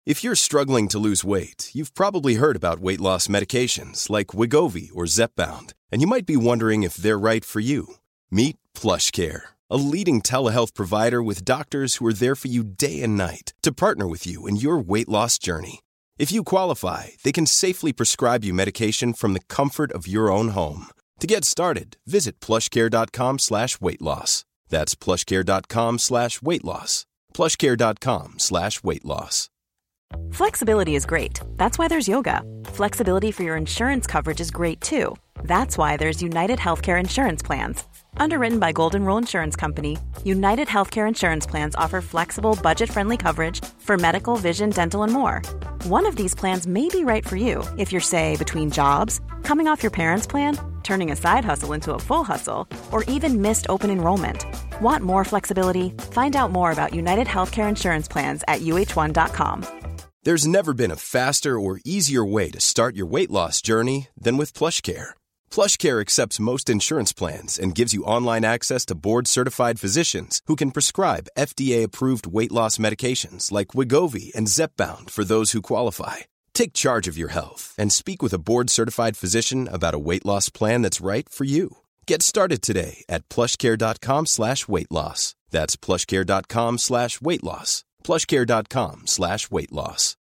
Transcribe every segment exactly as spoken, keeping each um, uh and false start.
If you're struggling to lose weight, you've probably heard about weight loss medications like Wegovy or Zepbound, and you might be wondering if they're right for you. Meet PlushCare, a leading telehealth provider with doctors who are there for you day and night to partner with you in your weight loss journey. If you qualify, they can safely prescribe you medication from the comfort of your own home. To get started, visit plushcare.com slash weight loss. That's plushcare.com slash weight loss. plushcare.com slash weight loss. Flexibility is great. That's why there's yoga. Flexibility for your insurance coverage is great too. That's why there's United Healthcare Insurance Plans. Underwritten by Golden Rule Insurance Company, United Healthcare Insurance Plans offer flexible, budget-friendly coverage for medical, vision, dental, and more. One of these plans may be right for you if you're, say, between jobs, coming off your parents' plan, turning a side hustle into a full hustle, or even missed open enrollment. Want more flexibility? Find out more about United Healthcare Insurance Plans at U H one dot com. There's never been a faster or easier way to start your weight loss journey than with PlushCare. PlushCare accepts most insurance plans and gives you online access to board-certified physicians who can prescribe F D A-approved weight loss medications like Wegovy and Zepbound for those who qualify. Take charge of your health and speak with a board-certified physician about a weight loss plan that's right for you. Get started today at plushcare.com slash weight loss. That's plushcare.com slash weight loss. plushcare.com slash weight loss.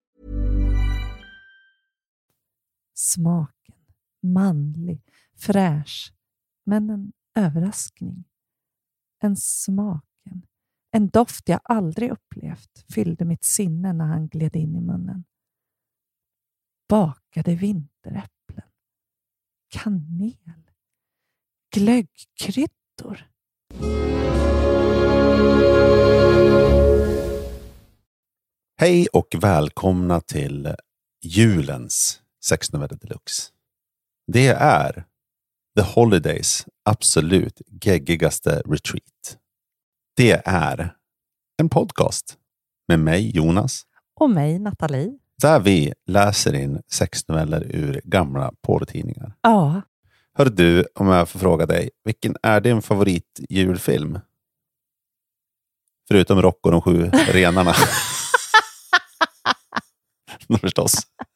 Smaken, manlig, fräsch, men en överraskning. En smaken, en doft jag aldrig upplevt fyllde mitt sinne när han gled in i munnen. Bakade vinteräpplen, kanel, glöggkryddor. Hej och välkomna till julens sexnoveller deluxe. Det är The Holidays absolut geggigaste retreat. Det är en podcast med mig, Jonas. Och mig, Nathalie. Där vi läser in sexnoveller ur gamla porrtidningar. Ja. Hör du, om jag får fråga dig, vilken är din favoritjulfilm? Förutom Rock och de sju renarna. Förstås.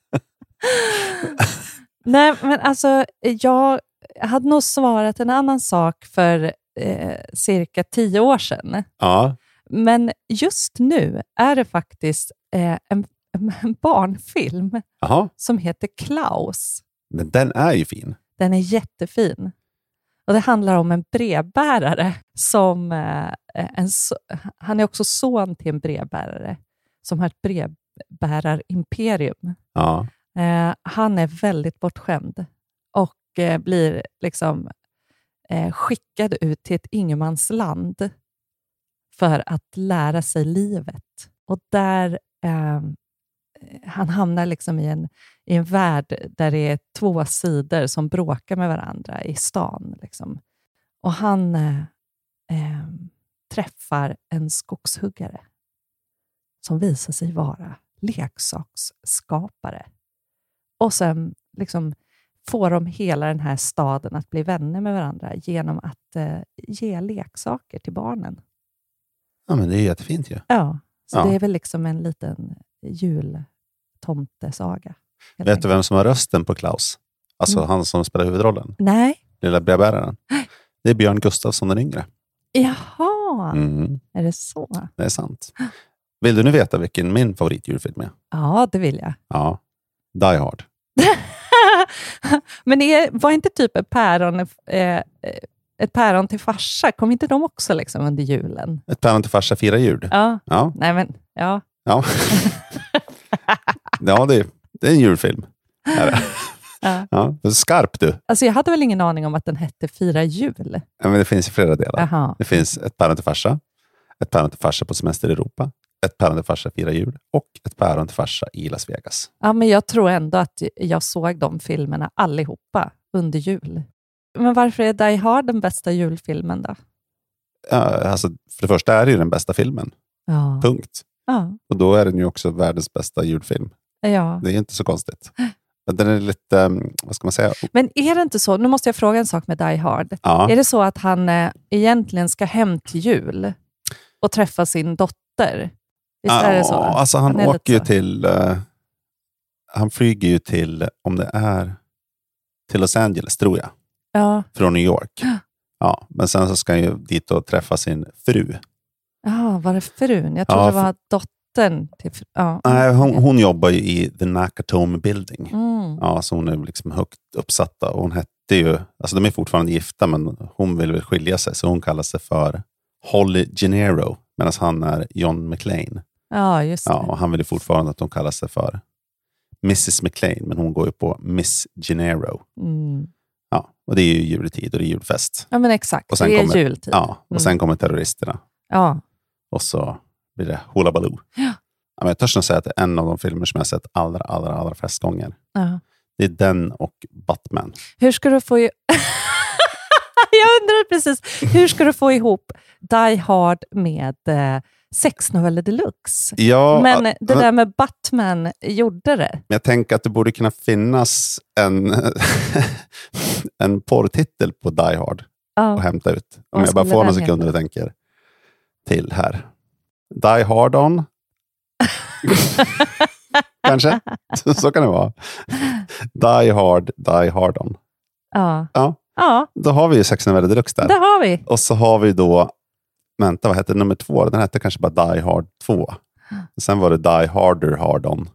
Nej, men alltså jag hade nog svarat en annan sak för eh, cirka tio år sedan. Ja. Men just nu är det faktiskt eh, en, en barnfilm. Aha. Som heter Klaus. Men den är ju fin. Den är jättefin. Och det handlar om en brevbärare som eh, en, han är också son till en brevbärare som har ett brevbärarimperium. Ja. Eh, han är väldigt bortskämd och eh, blir liksom eh, skickad ut till ett ingenmansland för att lära sig livet. Och där eh, han hamnar liksom i en, i en värld där det är två sidor som bråkar med varandra i stan. Liksom. Och han eh, eh, träffar en skogshuggare som visar sig vara leksaksskapare. Och sen liksom får de hela den här staden att bli vänner med varandra genom att eh, ge leksaker till barnen. Ja, men det är jättefint ju. Ja, så ja. Det är väl liksom en liten jultomtesaga. Vet enkelt. Du vem som har rösten på Klaus? Alltså mm. han som spelar huvudrollen? Nej. Lilla brevbäraren. Det är Björn Gustafsson den yngre. Jaha, mm. är det så? Det är sant. Vill du nu veta vilken min favoritjulfilm är? Ja, det vill jag. Ja, Die Hard. Men är, var inte typ ett päron, eh, ett päron till farsa? Kom inte de också liksom under julen? Ett päron till farsa firar jul? Ja. Ja. Nej, men, ja. Ja, ja det, är, det är en julfilm. Ja. Ja, det är skarp du. Alltså jag hade väl ingen aning om att den hette Fira jul. Ja, men det finns i flera delar. Aha. Det finns ett päron till farsa, ett päron till farsa på semester i Europa, ett päron till farsa firar jul och ett päron till farsa i Las Vegas. Ja, men jag tror ändå att jag såg de filmerna allihopa under jul. Men varför är Die Hard den bästa julfilmen då? Ja, alltså för det första är det ju den bästa filmen. Ja. Punkt. Ja. Och då är den ju också världens bästa julfilm. Ja. Det är inte så konstigt. Den är lite, vad ska man säga? Men är det inte så, nu måste jag fråga en sak med Die Hard. Ja. Är det så att han eh, egentligen ska hem till jul och träffa sin dotter Visst är det så? Ja, alltså han, han åker ju så. till... Uh, han flyger ju till, om det är till Los Angeles, tror jag. Ja. Från New York. Ja, men sen så ska han ju dit och träffa sin fru. Ja, var det frun? Jag trodde Ja, det var dottern. Till, ja. Nej, hon, hon jobbar ju i The Nakatomi Building. Mm. Ja, så hon är liksom högt uppsatta. Och hon hette ju, alltså de är fortfarande gifta, men hon vill väl skilja sig. Så hon kallar sig för Holly Gennaro, medan han är John McClane. Ja, just det. Ja, och han vill ju fortfarande att hon kallar sig för missus McClane, men hon går ju på Miss Gennaro. Mm. Ja, och det är ju juletid och det är julfest. Ja, men exakt. Och sen det är kommer, jultid. Ja, och Mm. sen kommer terroristerna. Ja. Och så blir det hula baloo. Ja. Ja, men jag törs nog säga att det är en av de filmer som jag har sett allra, allra, allra flest gånger. Ja. Det är den och Batman. Hur ska du få... I... jag undrar precis. Hur ska du få ihop Die Hard med eh, sexnoveller deluxe? Ja, Men det men, där med Batman gjorde det. jag tänker att det borde kunna finnas en, en porrtitel på Die Hard Ja. att hämta ut. Om Vad jag bara skulle får några den sekunder heta? och tänker till här. Die Hard on. Kanske? Så, så kan det vara. Die Hard, Die Hard on. Ja. Ja, Ja, då har vi ju sexnoveller deluxe där. det har vi. Och så har vi då, vänta, vad hette nummer två? Den hette kanske bara Die Hard två. Sen var det Die Harder Hard On.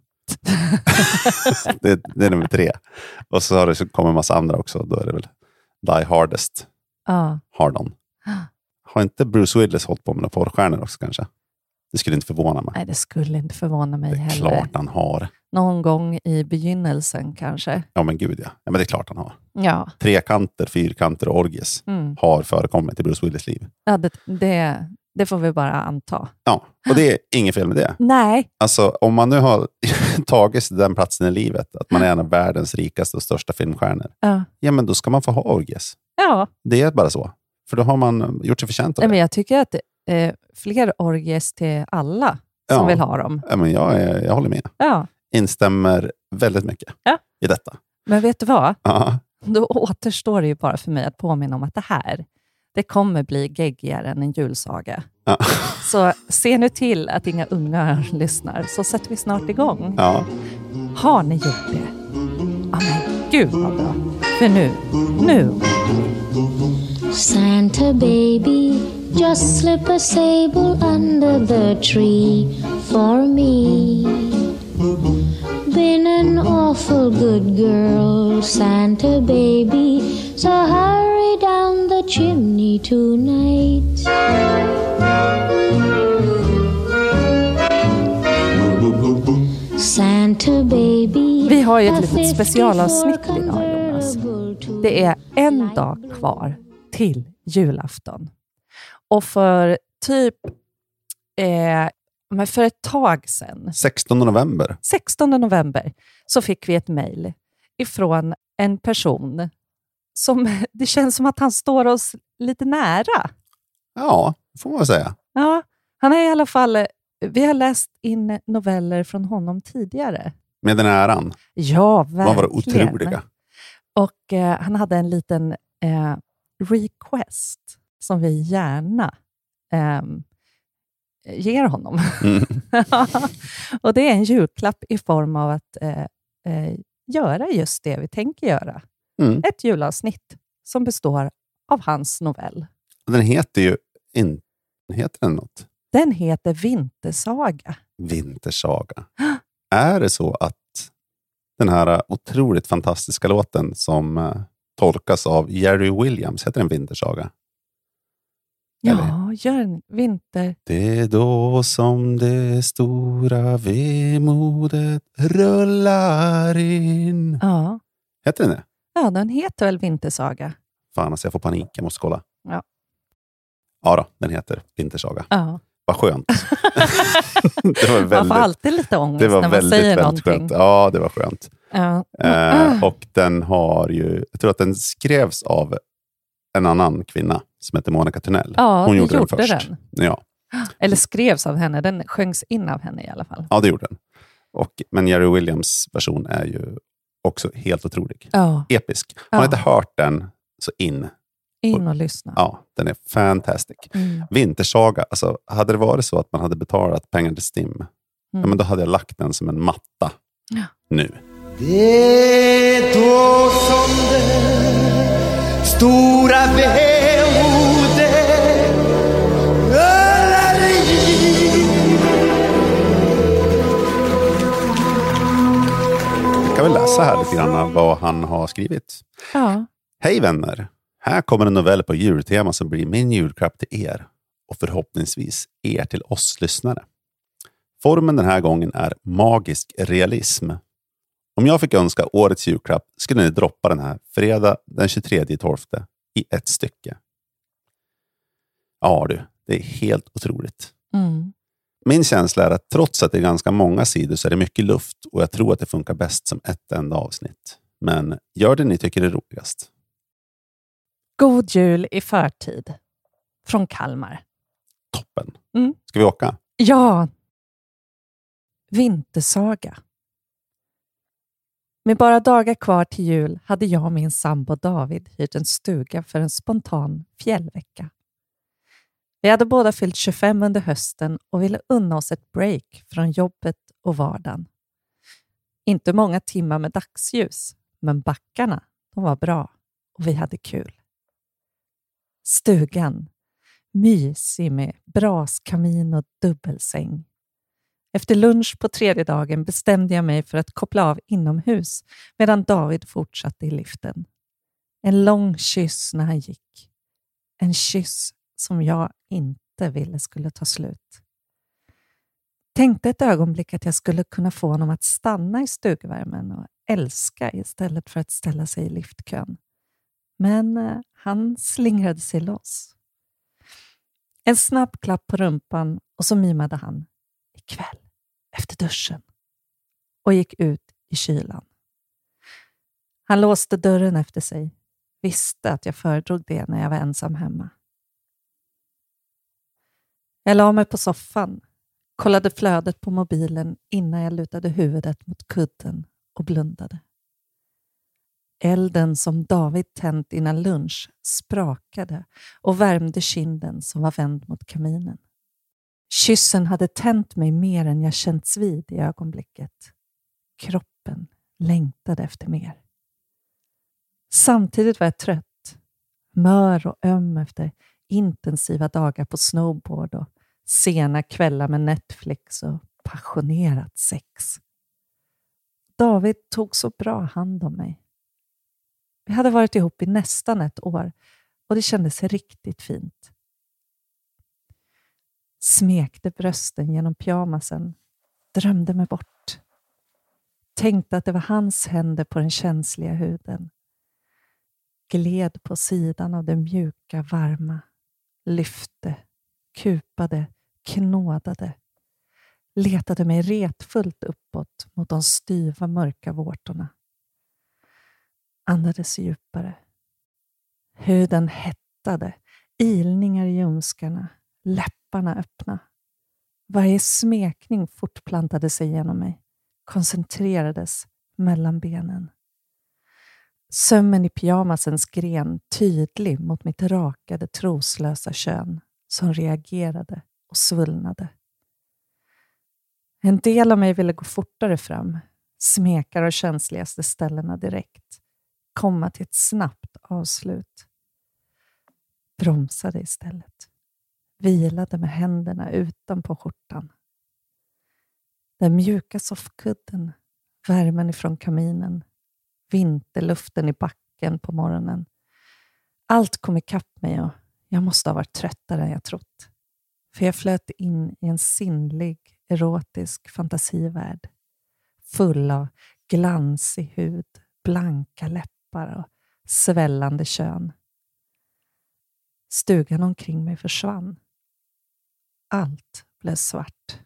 det, det är nummer tre. Och så har det så kommer en massa andra också. Då är det väl Die Hardest Ja. Hard On. Har inte Bruce Willis hållit på med några porrstjärnor också kanske? Det skulle inte förvåna mig. Nej, det skulle inte förvåna mig Det är heller. klart han har. Någon gång i begynnelsen kanske. Ja men gud ja. Ja men det är klart han har. Ja, Trekanter, fyrkanter och orgies mm. har förekommit i Bruce Willis liv. ja det, det, det får vi bara anta. Ja, och det är inget fel med det. Nej, Alltså om man nu har tagit sig den platsen i livet, att man är en av världens rikaste och största filmstjärnor, ja. ja men då ska man få ha orgies. ja. Det är bara så. För då har man gjort sig förtjänt av Nej, det. men jag tycker att eh, fler orgies till alla som Ja. vill ha dem. Ja, men jag, är, jag håller med. Ja. Instämmer väldigt mycket Ja. i detta. Men vet du vad? Ja. Då återstår det ju bara för mig att påminna om att det här, det kommer bli geggigare än en julsaga. Ja. Så se nu till att inga unga lyssnar, så sätter vi snart igång. Ja. Har ni gjort det? Ja, men gud vad bra. För nu, nu. Santa baby, just slip a sable under the tree for me. Been an awful good girl, Santa baby, so hurry down the chimney tonight. Santa baby. Vi har ju ett litet specialavsnitt idag, Jonas. Det är en dag kvar till julafton. Och för typ eh, men för ett tag sedan, sextonde november. sextonde november, så fick vi ett mejl ifrån en person som det känns som att han står oss lite nära. Ja, får man väl säga. Ja, han är i alla fall, vi har läst in noveller från honom tidigare. Med den äran. Ja, verkligen. De var otroliga. Och eh, han hade en liten eh, request som vi gärna eh, ger honom. Mm. Och det är en julklapp i form av att eh, eh, göra just det vi tänker göra. Mm. Ett julavsnitt som består av hans novell. Den heter ju inte... Heter den något? Den heter Vintersaga. Vintersaga. Är det så att den här otroligt fantastiska låten som uh, tolkas av Jerry Williams, heter den Vintersaga? Eller? Ja, gör en vinter. Det är då som det stora vemodet rullar in. Ja. Heter den det? ja, den heter väl Vintersaga. Fan, alltså jag får panik. Jag måste kolla. Ja. Ja då, den heter Vintersaga. Ja. Vad skönt. det var väldigt, Man får alltid lite ångest det var när man väldigt, säger väldigt någonting. skönt. Ja, det var skönt. Ja. Eh, och den har ju, jag tror att den skrevs av en annan kvinna som heter Monica Tunnell. Ja, Hon det gjorde, gjorde den först. den. Ja. Eller skrevs av henne. Den sjöngs in av henne i alla fall. ja, det gjorde den. Och, men Jerry Williams version är ju också helt otrolig. Ja. Episk. Har Ja. ni inte hört den så in? In och lyssna. Ja, den är fantastic. Mm. Vintersaga, alltså hade det varit så att man hade betalat pengar till Stim, Mm. ja, men då hade jag lagt den som en matta Ja. nu. Det är då som det stora vemodet rullar i. Jag kan väl läsa här lite grann vad han har skrivit. Ja. Hej vänner! Här kommer en novell på jultema som blir min julklapp till er och förhoppningsvis er till oss lyssnare. Formen den här gången är magisk realism. Om jag fick önska årets julklapp skulle ni droppa den här fredag den tjugotredje tolfte i ett stycke. Ja du, det är helt otroligt. Mm. Min känsla är att trots att det är ganska många sidor så är det mycket luft och jag tror att det funkar bäst som ett enda avsnitt. Men gör det ni tycker är roligast. God jul i förtid. Från Kalmar. Toppen. Mm. Ska vi åka? Ja. Vintersaga. Med bara dagar kvar till jul hade jag och min sambo David hyrt en stuga för en spontan fjällvecka. Vi hade båda fyllt tjugofem under hösten och ville unna oss ett break från jobbet och vardagen. Inte många timmar med dagsljus, men backarna, de var bra och vi hade kul. Stugan, mysig med braskamin och dubbelsäng. Efter lunch på tredje dagen bestämde jag mig för att koppla av inomhus medan David fortsatte i liften. En lång kyss när han gick. En kyss som jag inte ville skulle ta slut. Tänkte ett ögonblick att jag skulle kunna få honom att stanna i stugvärmen och älska istället för att ställa sig i liftkön. Men eh, han slingrade sig loss. En snabb klapp på rumpan och så mimade han ikväll efter duschen och gick ut i kylan. Han låste dörren efter sig. Visste att jag föredrog det när jag var ensam hemma. Jag la mig på soffan, kollade flödet på mobilen innan jag lutade huvudet mot kudden och blundade. Elden som David tänt innan lunch sprakade och värmde kinden som var vänd mot kaminen. Kyssen hade tänt mig mer än jag känts vid i ögonblicket. Kroppen längtade efter mer. Samtidigt var jag trött, mör och öm efter intensiva dagar på snowboard och sena kvällar med Netflix och passionerat sex. David tog så bra hand om mig. Vi hade varit ihop i nästan ett år och det kändes riktigt fint. Smekte brösten genom pyjamasen, drömde mig bort. Tänkte att det var hans händer på den känsliga huden. Gled på sidan av det mjuka, varma. Lyfte, kupade, knådade. Letade mig retfullt uppåt mot de styva, mörka vårtorna. Andades djupare. Huden hettade, ilningar i ljumskarna, läpparna öppna. Varje smekning fortplantade sig genom mig, koncentrerades mellan benen. Sömmen i pyjamasens gren tydlig mot mitt rakade, troslösa kön som reagerade och svullnade. En del av mig ville gå fortare fram, smeka de känsligaste ställena direkt, komma till ett snabbt avslut. Bromsade istället. Vilade med händerna utanpå skjortan. Den mjuka soffkudden, värmen ifrån kaminen, vinterluften i backen på morgonen. Allt kom ikapp mig och jag måste ha varit tröttare än jag trott. För jag flöt in i en sinnlig, erotisk fantasivärld. Full av glansig hud, blanka läppar och svällande kön. Stugan omkring mig försvann. Allt blev svart.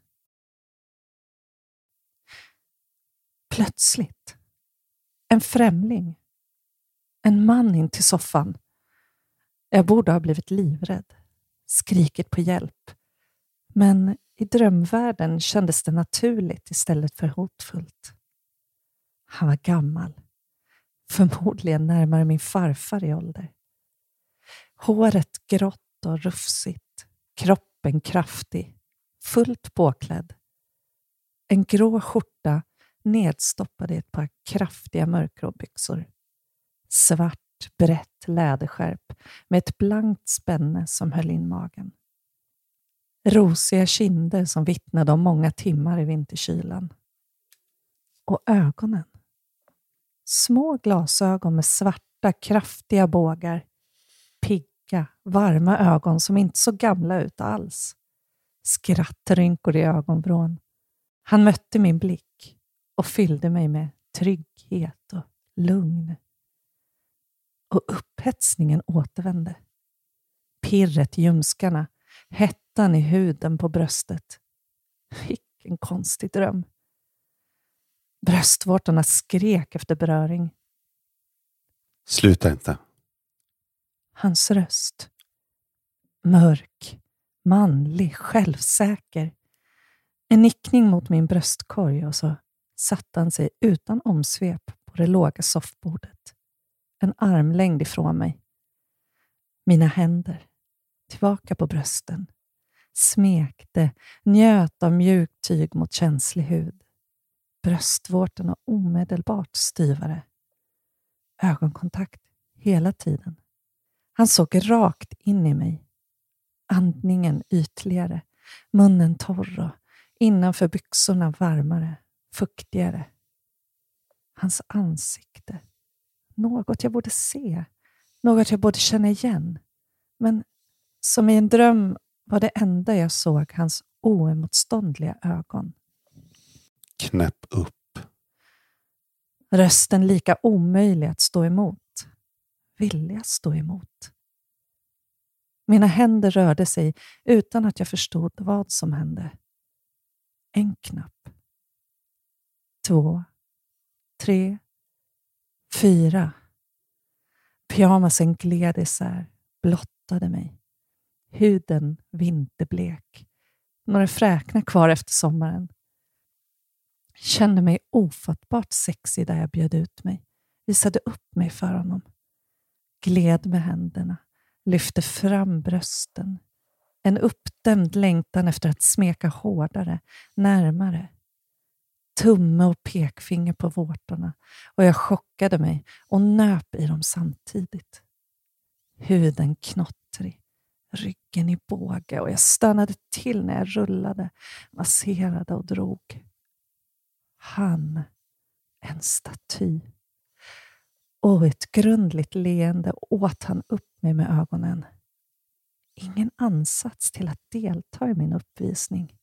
Plötsligt. En främling. En man in till soffan. Jag borde ha blivit livrädd. Skrikit på hjälp. Men i drömvärlden kändes det naturligt istället för hotfullt. Han var gammal. Förmodligen närmare min farfar i ålder. Håret grått och rufsigt, kroppen kraftig, fullt påklädd. En grå skjorta nedstoppad i ett par kraftiga mörkgrå byxor. Svart, brett läderskärp med ett blankt spänne som höll in magen. Rosiga kinder som vittnade om många timmar i vinterkylan. Och ögonen. Små glasögon med svarta, kraftiga bågar. Pigga, varma ögon som inte så gamla ut alls. Skrattrynkor i ögonvrån. Han mötte min blick och fyllde mig med trygghet och lugn. Och upphetsningen återvände. Pirret i ljumskarna, hettan i huden på bröstet. Vilken konstig dröm. Bröstvårtorna skrek efter beröring. Sluta inte. Hans röst. Mörk, manlig, självsäker. En nickning mot min bröstkorg och så satte han sig utan omsvep på det låga soffbordet. En armlängd ifrån mig. Mina händer. Tillbaka på brösten. Smekte, njöt av mjukt tyg mot känslig hud. Bröstvårtorna omedelbart styvare. Ögonkontakt hela tiden. Han såg rakt in i mig. Andningen ytligare. Munnen torr och innanför byxorna varmare, fuktigare. Hans ansikte. Något jag borde se. Något jag borde känna igen. Men som i en dröm var det enda jag såg hans oemotståndliga ögon. Knäpp upp. Rösten lika omöjlig att stå emot. Vilja stå emot. Mina händer rörde sig utan att jag förstod vad som hände. En knapp. Två. Tre. Fyra. Pyjamasen gled isär, blottade mig. Huden vinterblek. Några fräknar kvar efter sommaren. Kände mig ofattbart sexig där jag bjöd ut mig. Visade upp mig för honom. Gled med händerna. Lyfte fram brösten. En uppdämd längtan efter att smeka hårdare, närmare. Tumme och pekfinger på vårtorna och jag chockade mig och nöp i dem samtidigt. Huden knottrig, ryggen i båge och jag stannade till när jag rullade, masserade och drog. Han, en staty. Och ett grundligt leende åt han upp mig med ögonen. Ingen ansats till att delta i min uppvisning.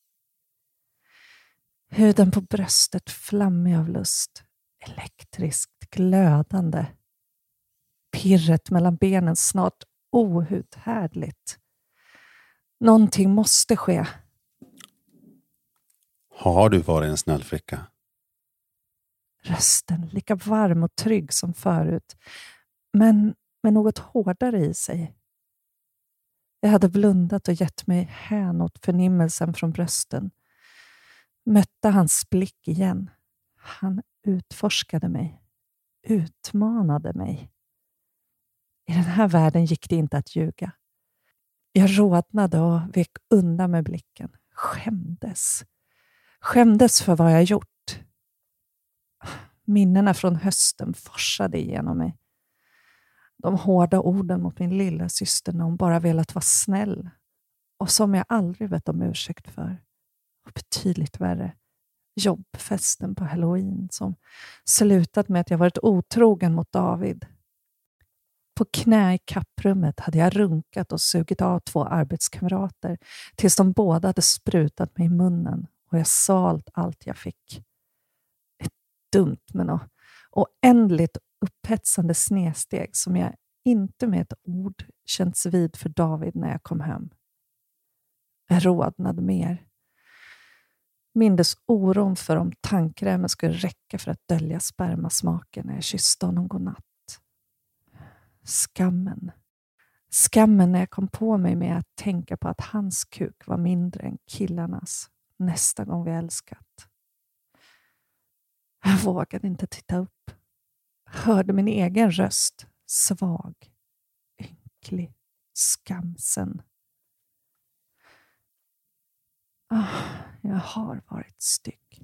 Huden på bröstet flammig av lust, elektriskt glödande. Pirret mellan benen snart outhärdligt. Någonting måste ske. Har du varit en snäll flicka? Rösten lika varm och trygg som förut, men med något hårdare i sig. Jag hade blundat och gett mig hän åt förnimmelsen från brösten. Mötte hans blick igen. Han utforskade mig. Utmanade mig. I den här världen gick det inte att ljuga. Jag rodnade och vek undan med blicken. Skämdes. Skämdes för vad jag gjort. Minnena från hösten forsade igenom mig. De hårda orden mot min lilla syster när hon bara velat vara snäll. Och som jag aldrig vet om ursäkt för. Och betydligt värre. Jobbfesten på Halloween som slutat med att jag varit otrogen mot David. På knä i kapprummet hade jag runkat och sugit av två arbetskamrater tills de båda hade sprutat mig i munnen och jag salt allt jag fick. Ett dumt men oändligt upphetsande snedsteg som jag inte med ett ord känts vid för David när jag kom hem. Jag rodnade mer. Mindes oron för om tandkrämen skulle räcka för att dölja spermasmaken när jag kysste honom godnatt. Skammen. Skammen när jag kom på mig med att tänka på att hans kuk var mindre än killarnas nästa gång vi älskat. Jag vågade inte titta upp. Hörde min egen röst, svag, ynklig, skamsen. Oh, jag har varit stygg.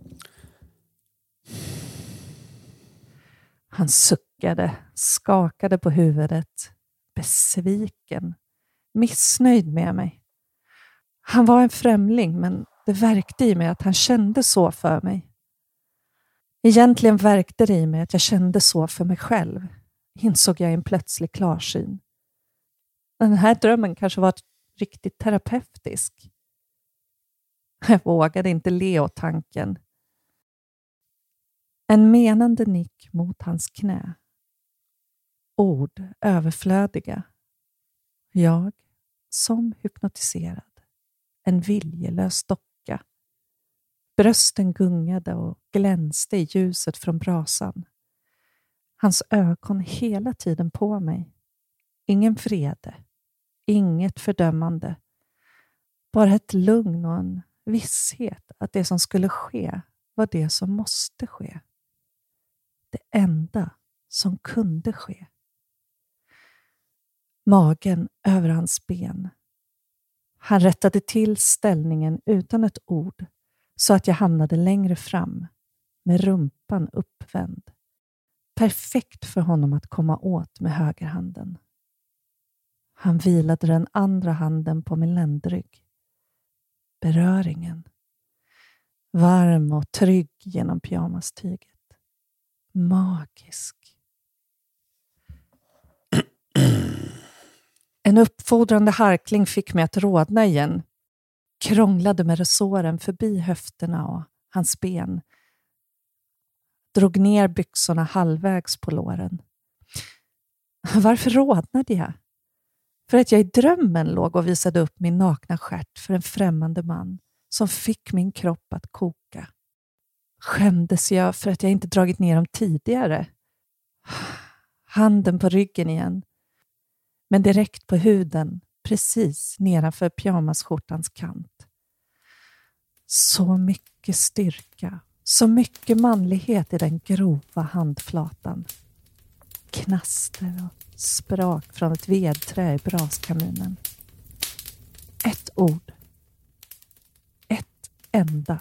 Han suckade, skakade på huvudet, besviken, missnöjd med mig. Han var en främling, men det verkte i mig att han kände så för mig. Egentligen verkte det i mig att jag kände så för mig själv, insåg jag i en plötslig klarsyn. Den här drömmen kanske var riktigt terapeutisk. Jag vågade inte le åt tanken. En menande nick mot hans knä. Ord överflödiga. Jag som hypnotiserad. En viljelös docka. Brösten gungade och glänste i ljuset från brasan. Hans ögon hela tiden på mig. Ingen vrede. Inget fördömande. Bara ett lugn och en visshet att det som skulle ske var det som måste ske. Det enda som kunde ske. Magen över hans ben. Han rättade till ställningen utan ett ord så att jag hamnade längre fram med rumpan uppvänd. Perfekt för honom att komma åt med högerhanden. Han vilade den andra handen på min ländrygg. Beröringen. Varm och trygg genom pyjamastyget. Magisk. En uppfordrande harkling fick mig att rodna igen. Krånglade med resåren förbi höfterna och hans ben. Drog ner byxorna halvvägs på låren. Varför rodnade jag? För att jag i drömmen låg och visade upp min nakna stjärt för en främmande man som fick min kropp att koka. Skämdes jag för att jag inte dragit ner dem tidigare? Handen på ryggen igen. Men direkt på huden, precis nedanför pyjamasskjortans kant. Så mycket styrka, så mycket manlighet i den grova handflatan. Knaster och sprak från ett vedträ i braskaminen. Ett ord. Ett enda.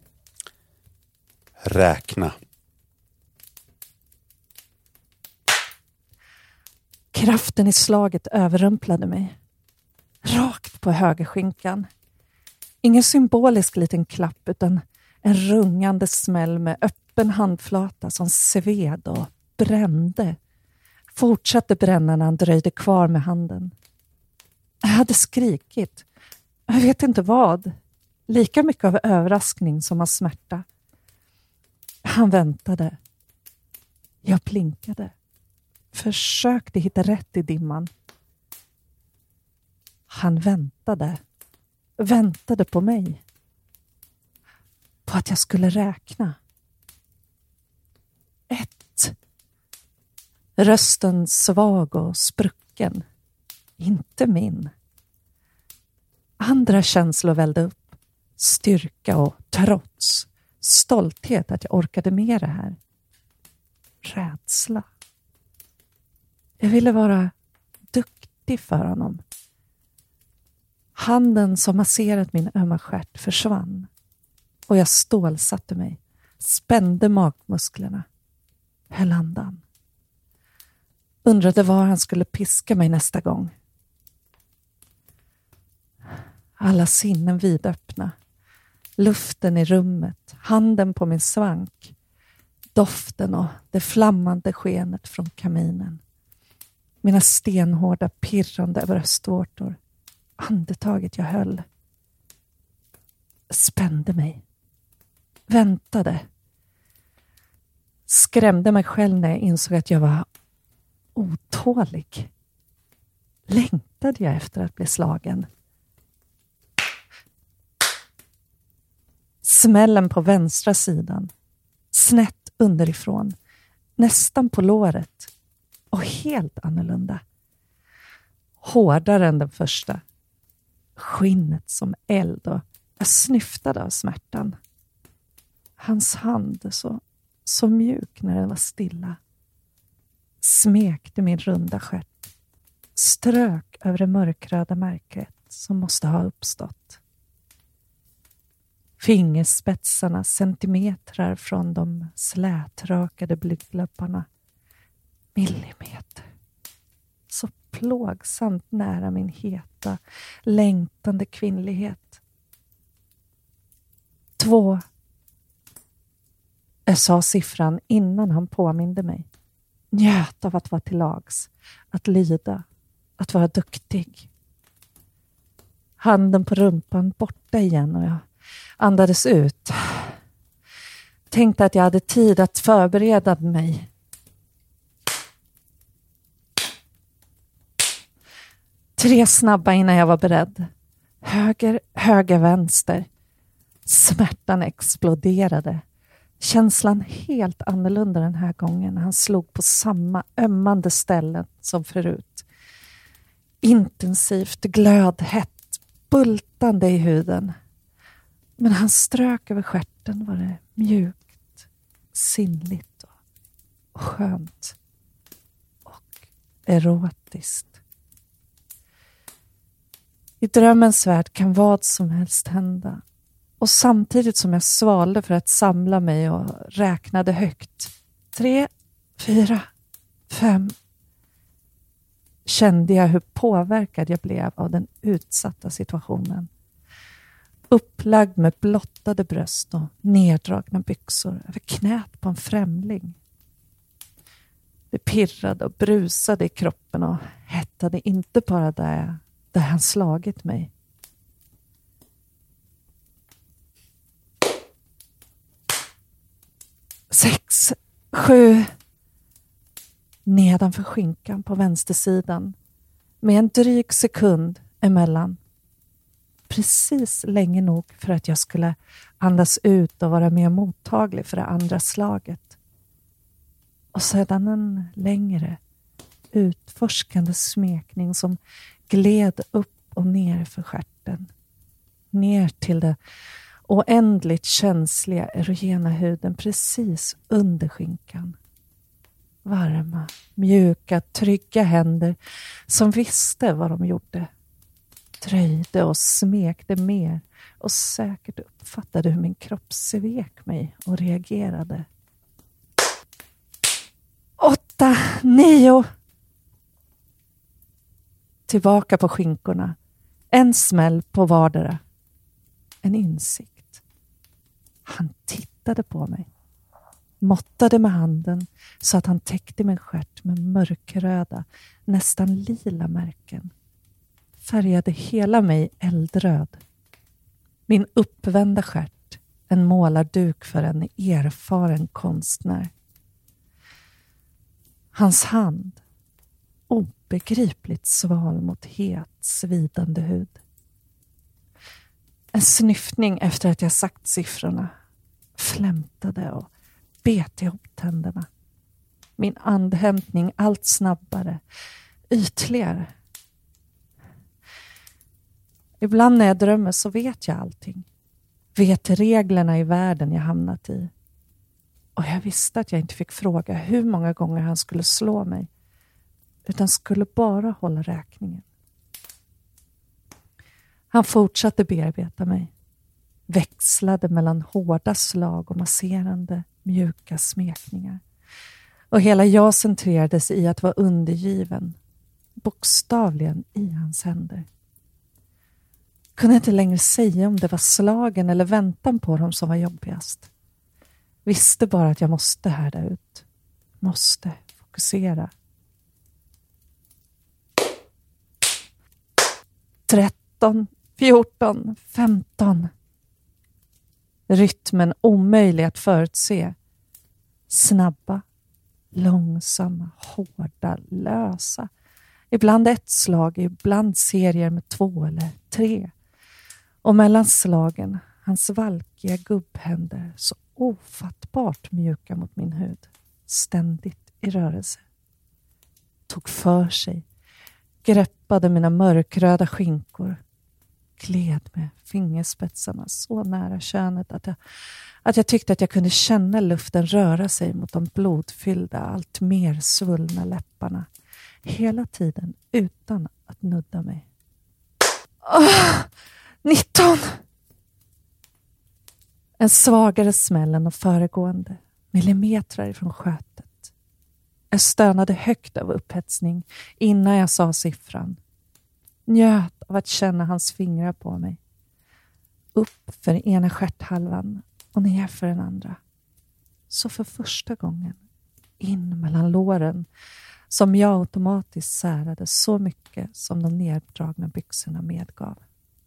Räkna. Kraften i slaget överrumplade mig. Rakt på högerskinkan. Ingen symbolisk liten klapp utan en rungande smäll med öppen handflata som sved och brände. Fortsatte bränna när han dröjde kvar med handen. Jag hade skrikit. Jag vet inte vad. Lika mycket av överraskning som av smärta. Han väntade. Jag blinkade. Försökte hitta rätt i dimman. Han väntade. Väntade på mig. På att jag skulle räkna. Ett. Rösten svag och sprucken. Inte min. Andra känslor vällde upp. Styrka och trots. Stolthet att jag orkade med det här. Rädsla. Jag ville vara duktig för honom. Handen som masserat min ömma stjärt försvann. Och jag stålsatte mig. Spände magmusklerna. Höll andan. Undrade var han skulle piska mig nästa gång. Alla sinnen vidöppna. Luften i rummet. Handen på min svank. Doften och det flammande skenet från kaminen. Mina stenhårda pirrande bröstvårtor. Andetaget jag höll. Spände mig. Väntade. Skrämde mig själv när jag insåg att jag var otålig. Längtade jag efter att bli slagen. Smällen på vänstra sidan. Snett underifrån. Nästan på låret. Och helt annorlunda. Hårdare än den första. Skinnet som eld och jag snyftade av smärtan. Hans hand så, så mjuk när den var stilla. Smekte min runda stjärt. strök över det mörkröda märket som måste ha uppstått. Fingerspetsarna centimetrar från de slätrakade blygdläpparna. Millimeter. Så plågsamt nära min heta, längtande kvinnlighet. Två. Jag sa siffran innan han påminde mig. Njöt av att vara till lags, att lyda, att vara duktig. Handen på rumpan borta igen och jag andades ut. Tänkte att jag hade tid att förbereda mig. Tre snabba innan jag var beredd. Höger, höger, vänster. Smärtan exploderade. Känslan helt annorlunda den här gången. Han slog på samma ömmande ställen som förut. Intensivt, glödhett, bultande i huden. Men han strök över stjärten var det mjukt, sinnligt och skönt och erotiskt. I drömmens värld kan vad som helst hända. Och samtidigt som jag svalde för att samla mig och räknade högt. Tre, fyra, fem. Kände jag hur påverkad jag blev av den utsatta situationen. Upplagd med blottade bröst och neddragna byxor över knät på en främling. Det pirrade och brusade i kroppen och hettade inte bara där, där han slagit mig. Sex, sju. Nedanför skinkan på vänstersidan. Med en dryg sekund emellan. Precis länge nog för att jag skulle andas ut och vara mer mottaglig för det andra slaget. Och sedan en längre utforskande smekning som gled upp och ner för stjärten. Ner till det oändligt känsliga erogena huden precis under skinkan. Varma, mjuka, trygga händer som visste vad de gjorde. Dröjde och smekte mer och säkert uppfattade hur min kropp svek mig och reagerade. Åtta, nio. Tillbaka på skinkorna. En smäll på vardera. En insikt. Han tittade på mig. Måttade med handen så att han täckte min stjärt med mörkröda, nästan lila märken. Färgade hela mig eldröd. Min uppvända stjärt, en målarduk för en erfaren konstnär. Hans hand, obegripligt sval mot het, svidande hud. En snyftning efter att jag sagt siffrorna. Flämtade och bet ihop tänderna. Min andhämtning allt snabbare, ytligare. Ibland när jag drömmer så vet jag allting. Vet reglerna i världen jag hamnat i. Och jag visste att jag inte fick fråga hur många gånger han skulle slå mig. Utan skulle bara hålla räkningen. Han fortsatte bearbeta mig. Växlade mellan hårda slag och masserande, mjuka smekningar. Och hela jag centrerades i att vara undergiven. Bokstavligen i hans händer. Kunde inte längre säga om det var slagen eller väntan på dem som var jobbigast. Visste bara att jag måste härda ut. Måste fokusera. Tretton, fjorton, femton. Rytmen omöjlig att förutse. Snabba, långsamma, hårda, lösa. Ibland ett slag, ibland serier med två eller tre. Och mellan slagen, hans valkiga gubbhänder så ofattbart mjuka mot min hud. Ständigt i rörelse. Tog för sig. Greppade mina mörkröda skinkor. Gled med fingerspetsarna så nära könet att jag, att jag tyckte att jag kunde känna luften röra sig mot de blodfyllda, allt mer svullna läpparna. hela tiden utan att nudda mig. Åh, nitton! En svagare smäll än de föregående, millimeter ifrån skötet. Jag stönade högt av upphetsning innan jag sa siffran. Njöt av att känna hans fingrar på mig. Upp för ena stjärthalvan och ner för den andra. Så för första gången in mellan låren som jag automatiskt särade så mycket som de neddragna byxorna medgav.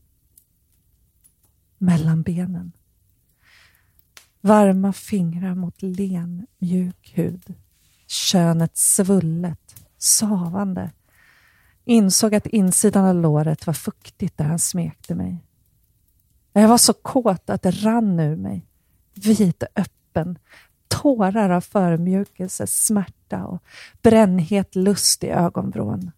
Mellan benen. Varma fingrar mot len, mjuk hud. Könet svullet, savande. Insåg att insidan av låret var fuktigt där han smekte mig. Jag var så kåt att det rann ur mig. Vid öppen. Tårar av förmjukelse, smärta och brännhet lust i ögonvrån.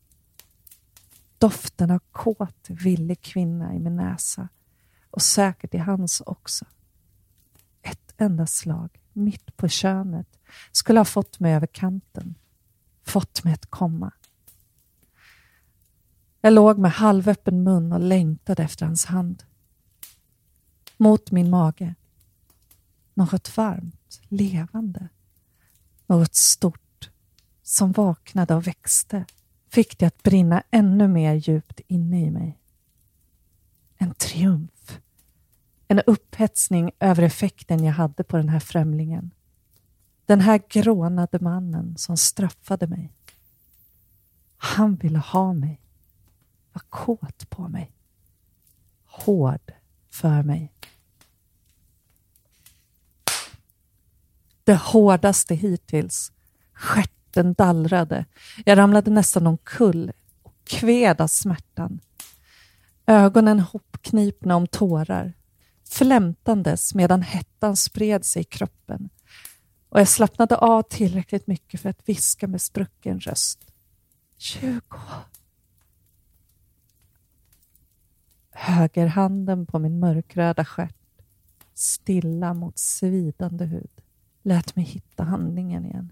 Doften av kåt, villig kvinna i min näsa. Och säkert i hans också. Ett enda slag, mitt på könet, skulle ha fått mig över kanten. Fått mig att komma. Jag låg med halvöppen mun och längtade efter hans hand. Mot min mage. Något varmt, levande. Något stort som vaknade och växte. Fick det att brinna ännu mer djupt inne i mig. En triumf. En upphetsning över effekten jag hade på den här främlingen. Den här grånade mannen som straffade mig. Han ville ha mig. Var kåt på mig. Hård för mig. Det hårdaste hittills. Stjärten dallrade. Jag ramlade nästan omkull och kved av smärtan. Ögonen hopknipna om tårar. Flämtandes medan hettan spred sig i kroppen. Och jag slappnade av tillräckligt mycket för att viska med sprucken röst. Tjugo. Högerhanden på min mörkröda stjärt. Stilla mot svidande hud. Lät mig hitta handlingen igen.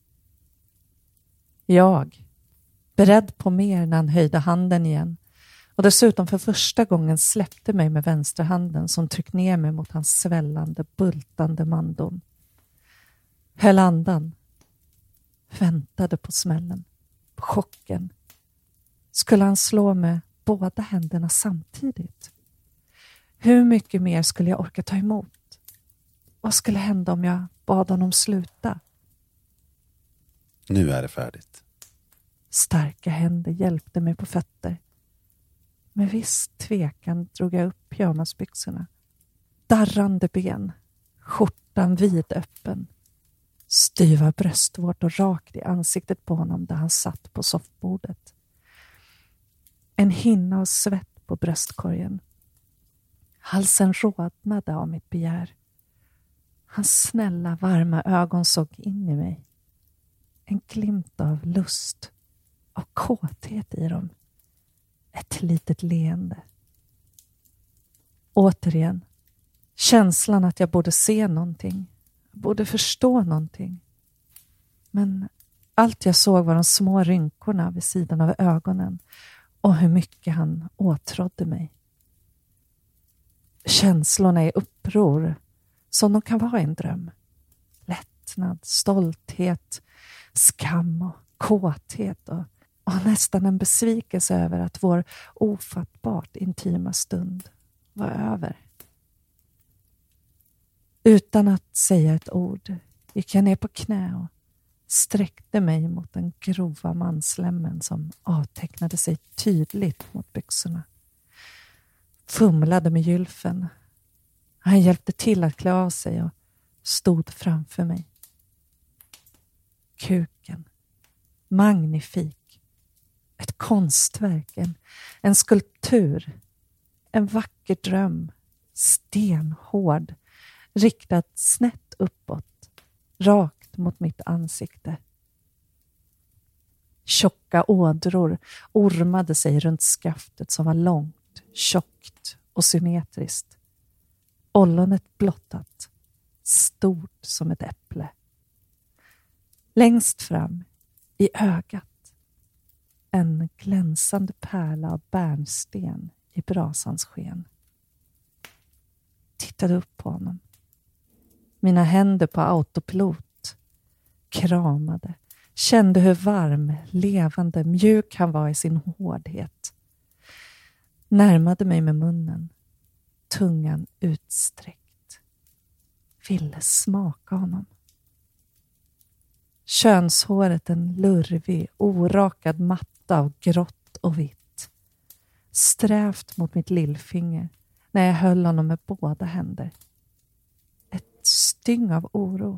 Jag. Beredd på mer när han höjde handen igen. Och dessutom för första gången släppte mig med vänsterhanden som tryckt ner mig mot hans svällande, bultande mandom. Höll andan. Väntade på smällen. På chocken. Skulle han slå med båda händerna samtidigt? Hur mycket mer skulle jag orka ta emot? Vad skulle hända om jag bad honom sluta? Nu är det färdigt. Starka händer hjälpte mig på fötter. Med viss tvekan drog jag upp pyjamasbyxorna. Darrande ben. Skjortan vidöppen. Styva bröstvårtor rakt i ansiktet på honom där han satt på soffbordet. En hinna av svett på bröstkorgen. Halsen rodnade av mitt begär. Hans snälla, varma ögon såg in i mig. En glimt av lust och kåthet i dem. Ett litet leende. Återigen. Känslan att jag borde se någonting. Borde förstå någonting. Men allt jag såg var de små rynkorna vid sidan av ögonen. Och hur mycket han åtrådde mig. Känslorna i uppror. Som de kan vara i en dröm. Lättnad, stolthet, skam och kåthet. Och, och nästan en besvikelse över att vår ofattbart intima stund var över. Utan att säga ett ord gick jag ner på knä och sträckte mig mot den grova manslämmen som avtecknade sig tydligt mot byxorna. Fumlade med gylfen. Han hjälpte till att klä av sig och stod framför mig. Kuken. Magnifik. Ett konstverk. En, en skulptur. En vacker dröm. Stenhård. Riktad snett uppåt. Rakt mot mitt ansikte. Tjocka ådror ormade sig runt skaftet som var långt, tjockt och symmetriskt. Ollonet blottat, stort som ett äpple. Längst fram, i ögat, en glänsande pärla av bärnsten i brasans sken. Tittade upp på honom. Mina händer på autopilot. Kramade. Kände hur varm, levande, mjuk han var i sin hårdhet. Närmade mig med munnen. Tungan utsträckt. Ville smaka honom. Könshåret en lurvig, orakad matta av grått och vitt. Strävt mot mitt lillfinger när jag höll honom med båda händer. Ett styng av oro.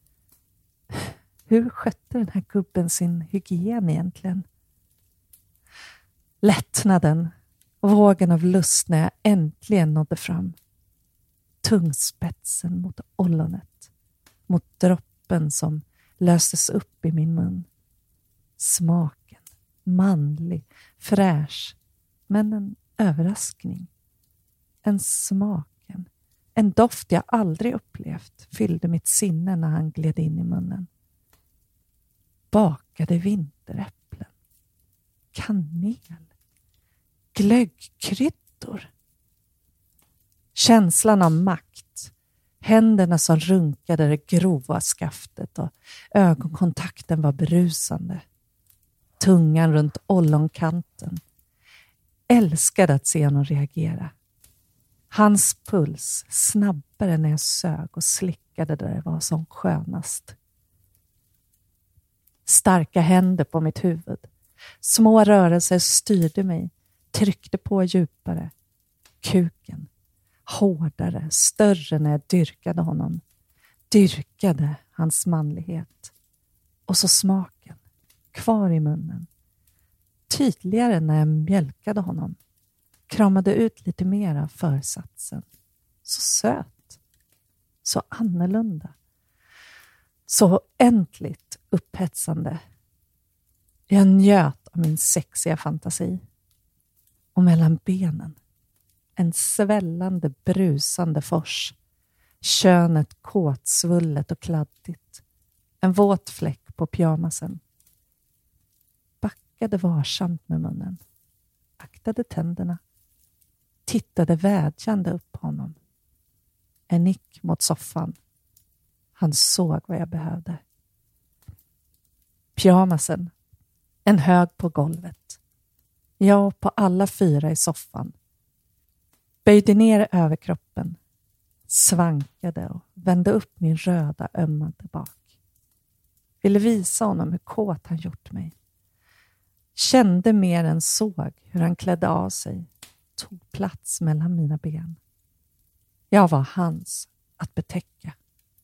Hur skötte den här gubben sin hygien egentligen? Lättnaden, vågen av lust när jag äntligen nådde fram. Tungspetsen mot ollonet, mot droppen som löstes upp i min mun. Smaken, manlig, fräsch, men en överraskning. En smaken, en doft jag aldrig upplevt fyllde mitt sinne när han gled in i munnen. Bakade vinteräpplen, kanel, glöggkryddor. Känslan av makt, händerna som runkade det grova skaftet och ögonkontakten var berusande. Tungan runt ollonkanten. Älskade att se honom reagera. Hans puls snabbare när jag sög och slickade där det var som skönast. Starka händer på mitt huvud. Små rörelser styrde mig, tryckte på djupare. Kuken, hårdare, större när jag dyrkade honom. Dyrkade hans manlighet. Och så smaken, kvar i munnen. Tydligare när jag mjölkade honom. Kramade ut lite mer av försatsen. Så söt. Så annorlunda. Så äntligt upphetsande. Jag njöt av min sexiga fantasi. Och mellan benen. En svällande, brusande fors. Könet kåtsvullet och kladdigt. En våt fläck på pyjamasen. Backade varsamt med munnen. Aktade tänderna. Tittade vädjande upp på honom. En nick mot soffan. Han såg vad jag behövde. Pyjamasen. En hög på golvet. Jag på alla fyra i soffan. Böjde ner överkroppen. Svankade och vände upp min röda ömmande bak. Ville visa honom hur kåt han gjort mig. Kände mer än såg hur han klädde av sig. Tog plats mellan mina ben. Jag var hans att betäcka.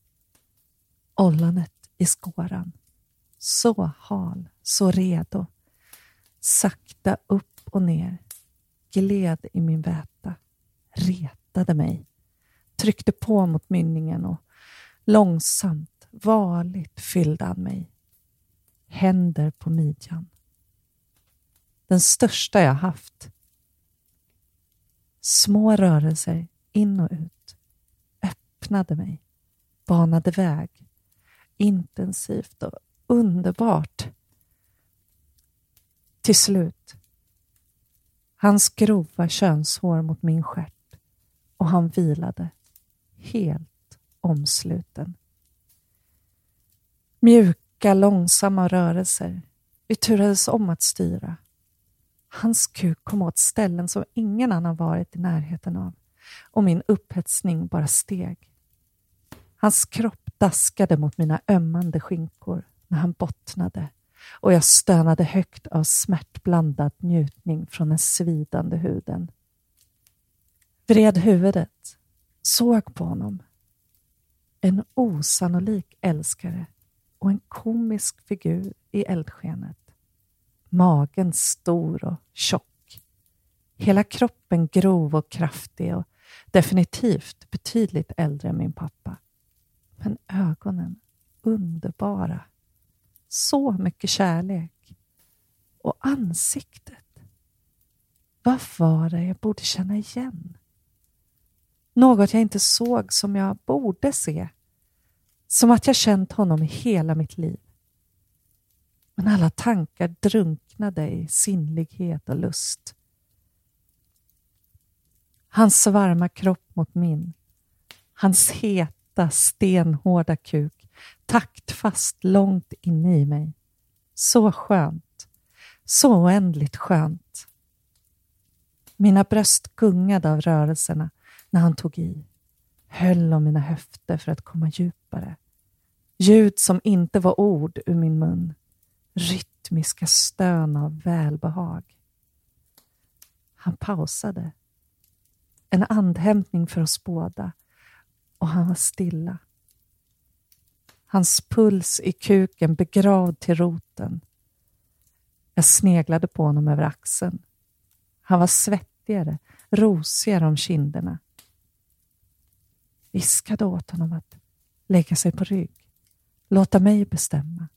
Ollonet i skåran. Så hal, så redo. Sakta upp och ner. Gled i min väta. Retade mig. Tryckte på mot mynningen och långsamt, varligt fyllde han mig. Händer på midjan. Den största jag haft. Små rörelser in och ut. Öppnade mig. Banade väg. Intensivt och underbart. Till slut. Hans grova könshår mot min stjärt. Och han vilade. Helt omsluten. Mjuka, långsamma rörelser. Vi turades om att styra. Hans kuk kom åt ställen som ingen annan varit i närheten av. Och min upphetsning bara steg. Hans kropp daskade mot mina ömmande skinkor när han bottnade. Och jag stönade högt av smärtblandad njutning från den svidande huden. Vred huvudet. Såg på honom. En osannolik älskare och en komisk figur i eldskenet. Magen stor och tjock. Hela kroppen grov och kraftig och definitivt betydligt äldre än min pappa. Men ögonen underbara. Så mycket kärlek. Och ansiktet. Vad var det jag borde känna igen? Något jag inte såg som jag borde se. Som att jag känt honom i hela mitt liv. Men alla tankar drunknade i sinnlighet och lust. Hans varma kropp mot min. Hans heta, stenhårda kuk. Taktfast långt inne i mig. Så skönt. Så oändligt skönt. Mina bröst gungade av rörelserna när han tog i. Höll om mina höfter för att komma djupare. Ljud som inte var ord ur min mun. Rytmiska stön av välbehag. Han pausade. En andhämtning för oss båda. Och han var stilla. Hans puls i kuken begravd till roten. Jag sneglade på honom över axeln. Han var svettigare, rosigare om kinderna. Viskade åt honom att lägga sig på rygg. Låta mig bestämma.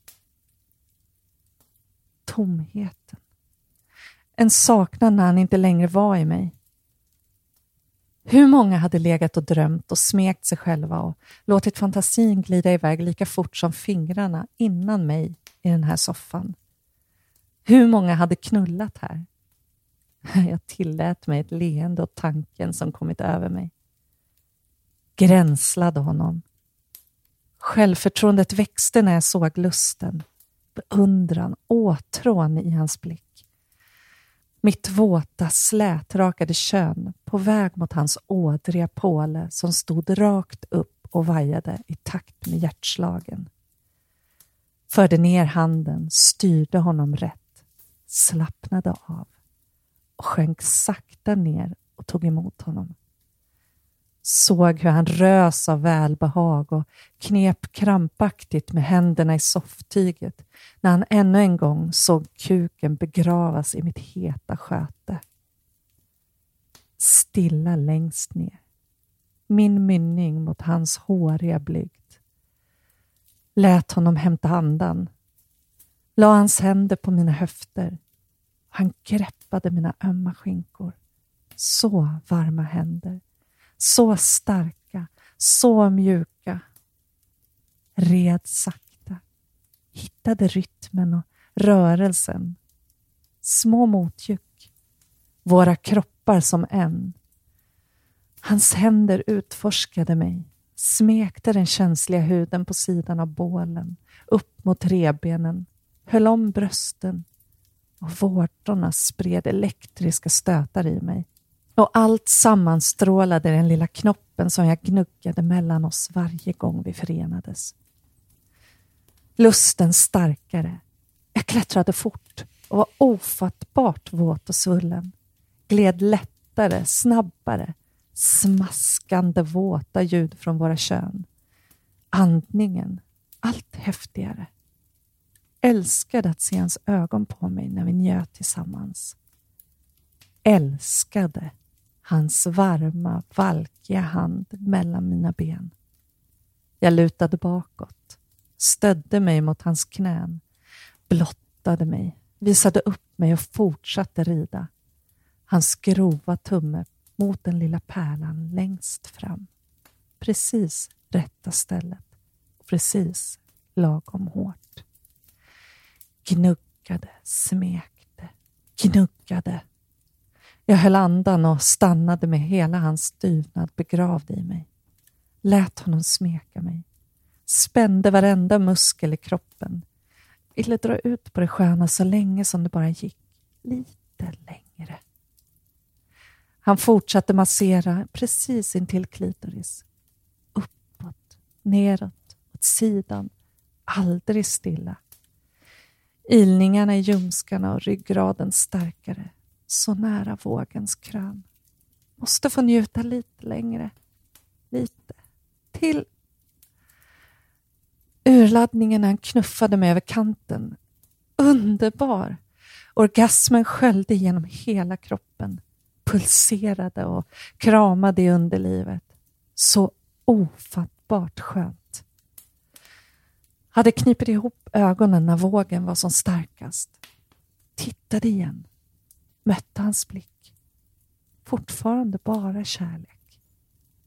Tomheten. En saknad när han inte längre var i mig. Hur många hade legat och drömt och smekt sig själva och låtit fantasin glida iväg lika fort som fingrarna innan mig i den här soffan. Hur många hade knullat här? Jag tillät mig ett leende och tanken som kommit över mig. Gränslade honom. Självförtroendet växte när jag såg lusten, beundran, åtrån i hans blick. Mitt våta, slätrakade kön på väg mot hans ådriga påle som stod rakt upp och vajade i takt med hjärtslagen. Förde ner handen, styrde honom rätt, slappnade av och sjönk sakta ner och tog emot honom. Såg hur han rös av välbehag och knep krampaktigt med händerna i sofftyget när han ännu en gång såg kuken begravas i mitt heta sköte. Stilla längst ner. Min mynning mot hans håriga blygd. Lät honom hämta andan. La hans händer på mina höfter. Han greppade mina ömma skinkor. Så varma händer. Så starka, så mjuka. Red sakta. Hittade rytmen och rörelsen. Små motjuk. Våra kroppar som en. Hans händer utforskade mig. Smekte den känsliga huden på sidan av bålen. Upp mot revbenen. Höll om brösten. Och vårtorna spred elektriska stötar i mig. Och allt sammanstrålade den lilla knoppen som jag gnuggade mellan oss varje gång vi förenades. Lusten starkare. Jag klättrade fort och var ofattbart våt och svullen. Gled lättare, snabbare. Smaskande våta ljud från våra kön. Andningen, allt häftigare. Älskade att se hans ögon på mig när vi njöt tillsammans. Älskade hans varma, valkiga hand mellan mina ben. Jag lutade bakåt, stödde mig mot hans knän, blottade mig, visade upp mig och fortsatte rida. Hans grova tumme mot den lilla pärlan längst fram. Precis rätta stället och precis lagom hårt. Gnuggade, smekte, gnuggade. Jag höll andan och stannade med hela hans styvnad begravd i mig. Lät honom smeka mig. Spände varenda muskel i kroppen. Ville dra ut på det sköna så länge som det bara gick. Lite längre. Han fortsatte massera precis intill klitoris. Uppåt, neråt, åt sidan. Aldrig stilla. Ilningarna i ljumskarna och ryggraden starkare. Så nära vågens krön. Måste få njuta lite längre. Lite. Till. Urladdningen när han knuffade mig över kanten. Underbar. Orgasmen sköljde genom hela kroppen. Pulserade och kramade i underlivet. Så ofattbart skönt. Hade knipit ihop ögonen när vågen var som starkast. Tittade igen. Mötte hans blick. Fortfarande bara kärlek.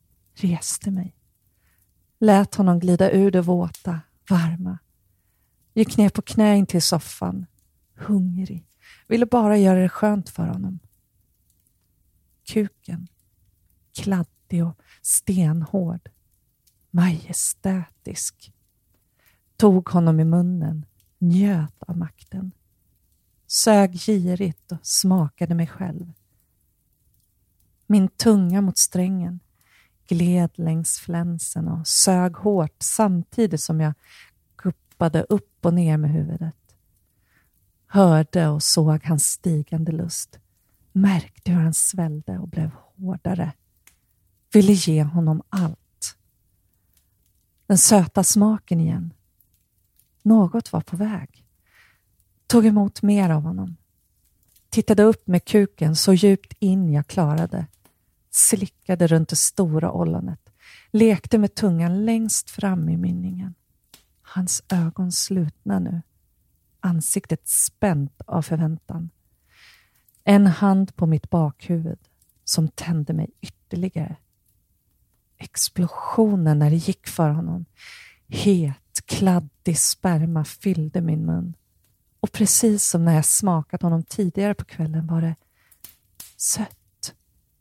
Reste mig. Lät honom glida ur det våta, varma. Gick ner på knä in till soffan. Hungrig. Ville bara göra det skönt för honom. Kuken. Kladdig och stenhård. Majestätisk. Tog honom i munnen. Njöt av makten. Sög girigt och smakade mig själv. Min tunga mot strängen gled längs flänsen och sög hårt samtidigt som jag guppade upp och ner med huvudet. Hörde och såg hans stigande lust. Märkte hur han svällde och blev hårdare. Ville ge honom allt. Den söta smaken igen. Något var på väg. Tog emot mer av honom. Tittade upp med kuken så djupt in jag klarade. Slickade runt det stora ollonet. Lekte med tungan längst fram i mynningen. Hans ögon slutna nu. Ansiktet spänt av förväntan. En hand på mitt bakhuvud som tände mig ytterligare. Explosionen när det gick för honom. Het, kladdig sperma fyllde min mun. Och precis som när jag smakat honom tidigare på kvällen var det sött.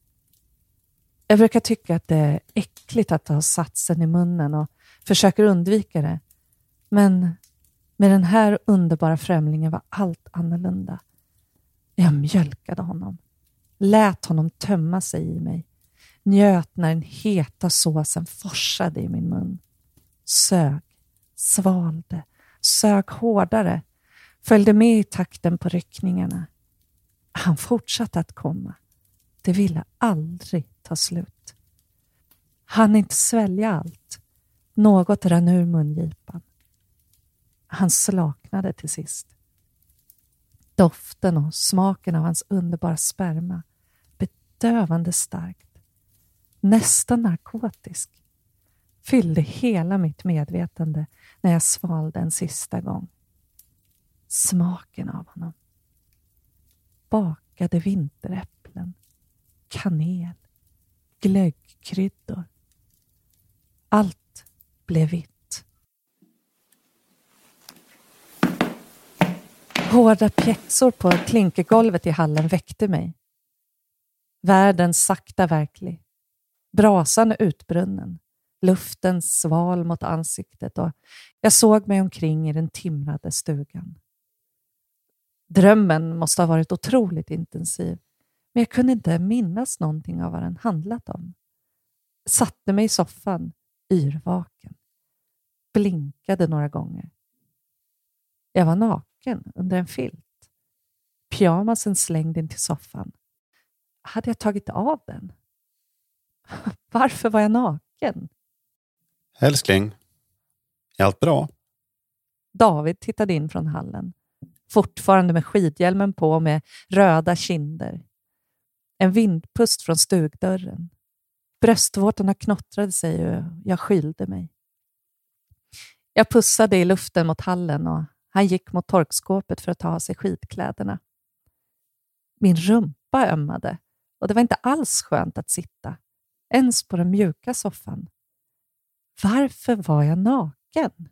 Jag brukar tycka att det är äckligt att ha satsen i munnen och försöker undvika det. Men med den här underbara främlingen var allt annorlunda. Jag mjölkade honom. Lät honom tömma sig i mig. Njöt när den heta såsen forsade i min mun. Sög, svalde, sög hårdare. Följde med i takten på ryckningarna. Han fortsatte att komma. Det ville aldrig ta slut. Han inte svälja allt. Något rann ur mungipan. Han slaknade till sist. Doften och smaken av hans underbara sperma. Bedövande starkt. Nästan narkotisk. Fyllde hela mitt medvetande när jag svalde en sista gång. Smaken av honom. Bakade vinteräpplen. Kanel. Glöggkryddor. Allt blev vitt. Hårda pjäxor på klinkergolvet i hallen väckte mig. Världen sakta verklig. Brasan utbrunnen. Luften sval mot ansiktet och jag såg mig omkring i den timrade stugan. Drömmen måste ha varit otroligt intensiv, men jag kunde inte minnas någonting av vad den handlat om. Satte mig i soffan, yrvaken. Blinkade några gånger. Jag var naken under en filt. Pyjamasen slängd in till soffan. Hade jag tagit av den? Varför var jag naken? Älskling, är allt bra? David tittade in från hallen. Fortfarande med skidhjälmen på med röda kinder. En vindpust från stugdörren. Bröstvårtorna knottrade sig och jag skylde mig. Jag pussade i luften mot hallen och han gick mot torkskåpet för att ta av sig skidkläderna. Min rumpa ömmade och det var inte alls skönt att sitta. Ens på den mjuka soffan. Varför var jag naken?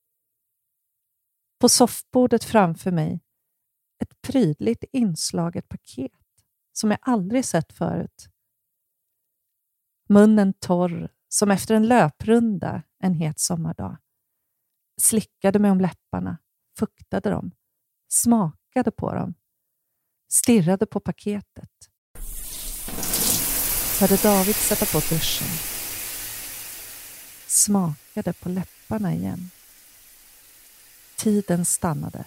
På soffbordet framför mig ett prydligt inslaget paket som jag aldrig sett förut. Munnen torr som efter en löprunda en het sommardag. Slickade mig om läpparna, fuktade dem, smakade på dem, stirrade på paketet. Hörde David sätta på duschen. Smakade på läpparna igen. Tiden stannade.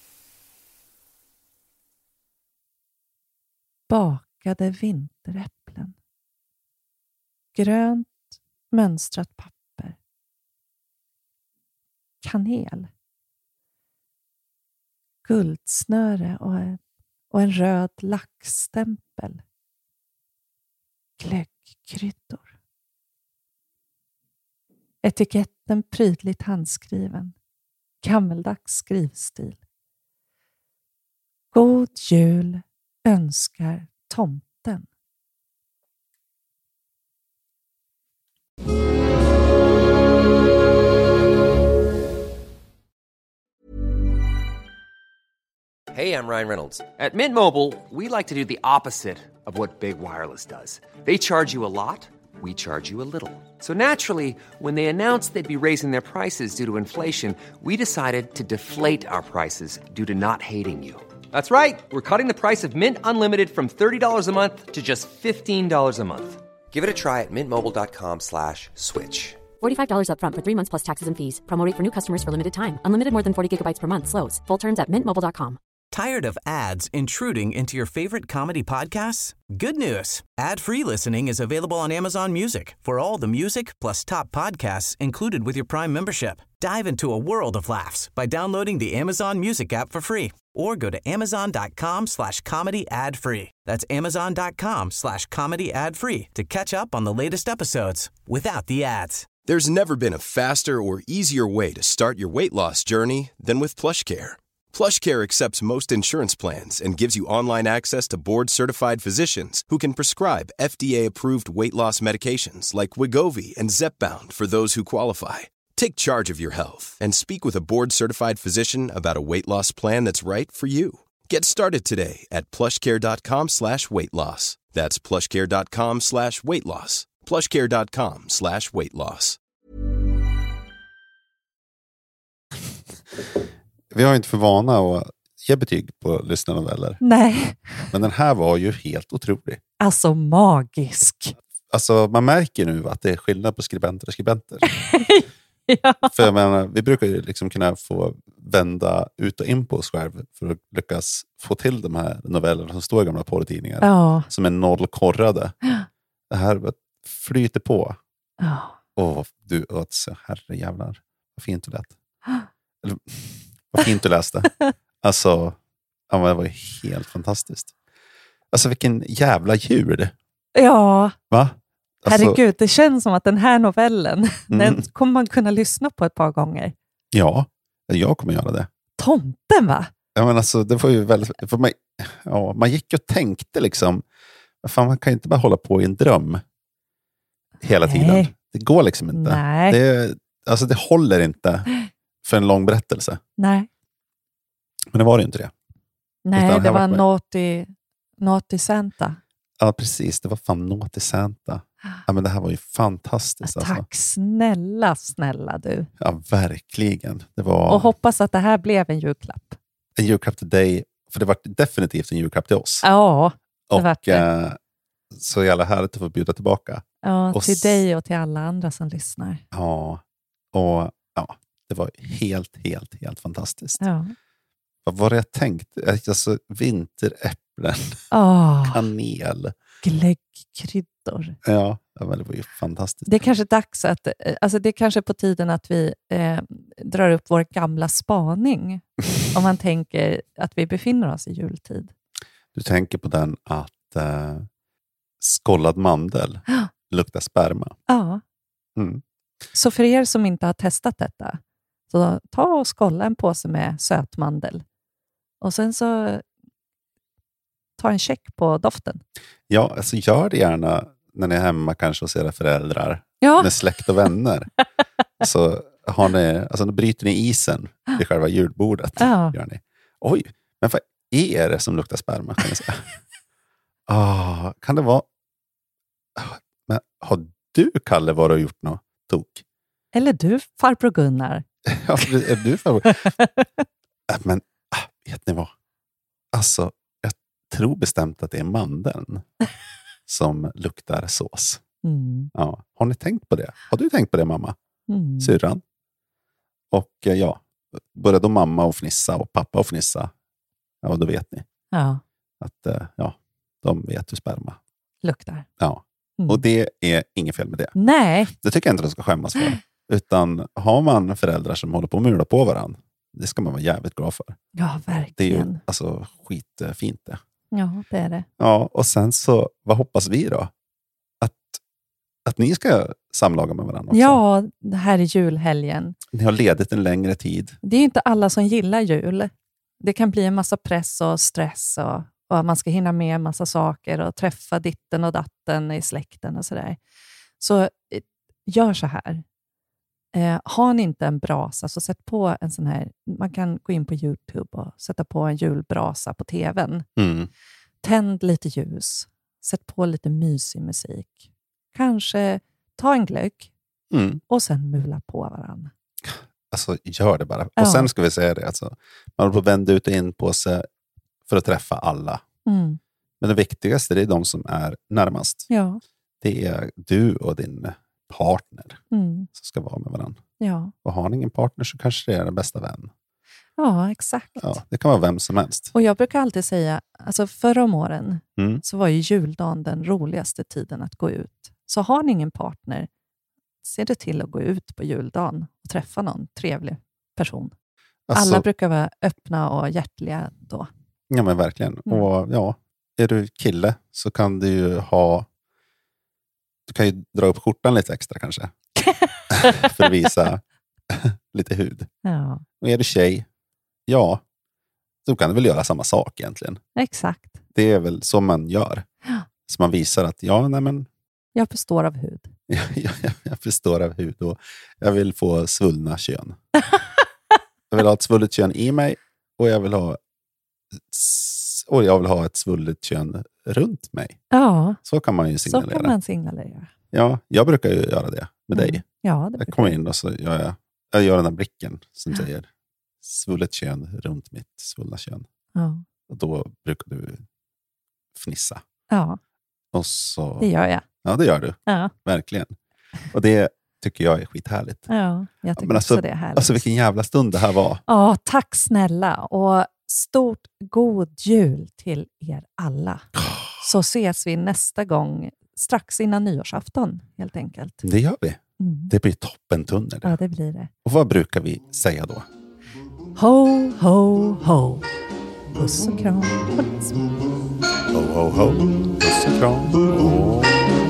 Bakade vinteräpplen. Grönt mönstrat papper. Kanel. Guldsnöre och en, och en röd laxstämpel. Glöggkryddor. Etiketten prydligt handskriven. Gammeldags skrivstil. God jul önskar tomten. Hey, I'm Ryan Reynolds. At Mint Mobile, we like to do the opposite of what Big Wireless does. They charge you a lot, we charge you a little. So naturally, when they announced they'd be raising their prices due to inflation, we decided to deflate our prices due to not hating you. That's right. We're cutting the price of Mint Unlimited from thirty dollars a month to just fifteen dollars a month. Give it a try at mintmobile.com slash switch. forty-five dollars up front for three months plus taxes and fees. Promo rate for new customers for limited time. Unlimited more than forty gigabytes per month slows. Full terms at mint mobile dot com. Tired of ads intruding into your favorite comedy podcasts? Good news. Ad-free listening is available on Amazon Music for all the music plus top podcasts included with your Prime membership. Dive into a world of laughs by downloading the Amazon Music app for free or go to amazon.com slash comedy ad free. That's amazon.com slash comedy ad free to catch up on the latest episodes without the ads. There's never been a faster or easier way to start your weight loss journey than with PlushCare. PlushCare accepts most insurance plans and gives you online access to board-certified physicians who can prescribe F D A-approved weight loss medications like Wegovy and Zepbound for those who qualify. Take charge of your health and speak with a board-certified physician about a weight loss plan that's right for you. Get started today at plushcare.com slash weight loss. That's plushcare.com slash weight loss. plushcare.com slash weight loss. Vi har inte för vana att ge betyg på lyssnarnoveller. Nej. Men den här var ju helt otrolig. Alltså magisk. Alltså man märker nu att det är skillnad på skribenter och skribenter. Ja. För jag menar, vi brukar ju liksom kunna få vända ut och in på oss själv för att lyckas få till de här novellerna som står i gamla porrtidningar. Ja. Som är nollkorrade. Det här flyter på. Ja. Åh, du, alltså, herre jävlar. Vad fint du lät. Eller, vad fint du läste. Alltså, ja, det var ju helt fantastiskt. Alltså vilken jävla ljud. Ja. Va? Alltså, Herregud, det känns som att den här novellen, Mm. den kommer man kunna lyssna på ett par gånger. ja, jag kommer göra det. Tomten, va? Ja, men alltså, det var ju väldigt... För mig, ja, man gick och tänkte liksom... Fan, man kan ju inte bara hålla på i en dröm hela Nej. tiden. Det går liksom inte. Nej. Det, alltså, det håller inte för en lång berättelse. Nej, Men det var ju inte det. Nej Utan det här var var det- Naughty, Naughty Santa. Ja, precis. Det var fan Naughty Santa. Ja, men det här var ju fantastiskt. Alltså. Tack snälla, snälla du. Ja, verkligen. Det var Och hoppas att det här blev en julklapp. en julklapp till dig. För det var definitivt en julklapp till oss. Ja, det var och det. eh, så jävla härligt att få bjuda tillbaka. Ja, och till s- dig och till alla andra som lyssnar. Ja, och ja, det var helt, helt, helt fantastiskt. Ja. Vad var det jag tänkte? Alltså, vinteräpplen, Åh, kanel. glöggkryddor. Ja, ja, men det var ju fantastiskt. Det är kanske dags att, eh, alltså det är kanske på tiden att vi eh, drar upp vår gamla spaning. Om man tänker att vi befinner oss i jultid. Du tänker på den att eh, skållad mandel luktar sperma. Ja, Mm. så för er som inte har testat detta, så ta och skålla en påse med sötmandel. Och sen så ta en check på doften. Ja, alltså gör det gärna när ni är hemma kanske hos era föräldrar. Ja, Med släkt och vänner. Så har ni, alltså då bryter ni isen vid själva julbordet. Ja. Gör ni. Oj, men vad är det som luktar sperma? Kan, ni säga? Ah, kan det vara... Ah, men har du, Kalle, varit och gjort något tok? eller du, farbror Gunnar. Ja, är du för... Äh, men ah, vet ni vad? Alltså, jag tror bestämt att det är mandeln som luktar sås. Mm. Ja. Har ni tänkt på det? Har du tänkt på det, mamma? Mm. Syrran? Och eh, ja, började då mamma och fnissa och pappa och fnissa. Ja, då vet ni Ja, att eh, ja, de vet hur sperma. luktar. Ja. Mm. Och det är inget fel med det. Nej, Det tycker jag inte de ska skämmas för. Utan har man föräldrar som håller på att mula på varandra, det ska man vara jävligt glad för. ja Det är verkligen. ju alltså skitfint det. Ja, det är det. Ja, och sen så, vad hoppas vi då? Att, att ni ska samlaga med varandra också. Ja, det här är julhelgen. Ni har ledigt en längre tid. Det är ju inte alla som gillar jul. Det kan bli en massa press och stress och, och man ska hinna med en massa saker och träffa ditten och datten i släkten och sådär. Så eh, gör så här. Eh, har ni inte en brasa så sätt på en sån här, man kan gå in på YouTube och sätta på en julbrasa på tvn. Mm. Tänd lite ljus, sätt på lite mysig musik. Kanske ta en glögg Mm. och sen mula på varann. Alltså gör det bara. Ja. Och sen ska vi säga det. Alltså, man får vända ut och in på sig för att träffa alla. Mm. Men det viktigaste det är de som är närmast. Ja. Det är du och din partner Mm. som ska vara med varandra. Ja. Och har ni ingen partner så kanske det är den bästa vän. Ja, exakt. Ja, det kan vara vem som helst. Och jag brukar alltid säga, alltså förra om åren Mm. så var ju juldagen den roligaste tiden att gå ut. Så har ni ingen partner, se det till att gå ut på juldagen och träffa någon trevlig person. Alltså, Alla brukar vara öppna och hjärtliga då. Ja men verkligen. Mm. Och ja, är du kille så kan du ju ha, du kan ju dra upp skjortan lite extra kanske. För att visa lite hud. Ja, Och är du tjej, ja, så kan du väl göra samma sak egentligen. exakt. Det är väl så man gör. Ja. Så man visar att ja, nej men Jag består av hud. jag, jag, jag förstår av hud och jag vill få svullna kön. Jag vill ha ett svullet kön i mig och jag vill ha och jag vill ha ett svullet kön runt mig. Ja, Så kan man ju så signalera. kan man signalera. Ja, jag brukar ju göra det med Mm. dig. Ja, det Jag brukar kommer in och så gör jag, jag gör den där blicken som säger svullet kön runt mitt svullna kön. Ja. Och då brukar du fnissa. Ja, Och så, det gör jag. ja, det gör du. Ja, Verkligen. Och det tycker jag är skithärligt. ja jag tycker Men alltså, också det är härligt. alltså vilken jävla stund det här var. Ja, tack snälla. Och stort god jul till er alla. Så ses vi nästa gång strax innan nyårsafton helt enkelt. Det gör vi. Mm. Det blir toppentunnel. Ja, det blir det. Och vad brukar vi säga då? Ho, ho, ho. Puss och kram. Ho, ho, ho. Puss och kram. Och...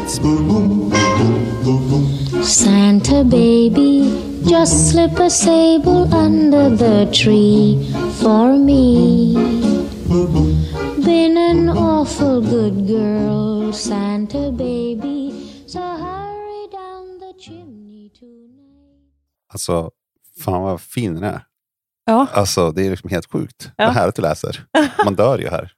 Santa baby, just slip a sable under the tree for me. Been an awful good girl, Santa baby, so hurry down the chimney tonight. Alltså, fan vad fin den är. Ja. Alltså, det är liksom helt sjukt. Ja. Det här att du läser. Man dör ju här.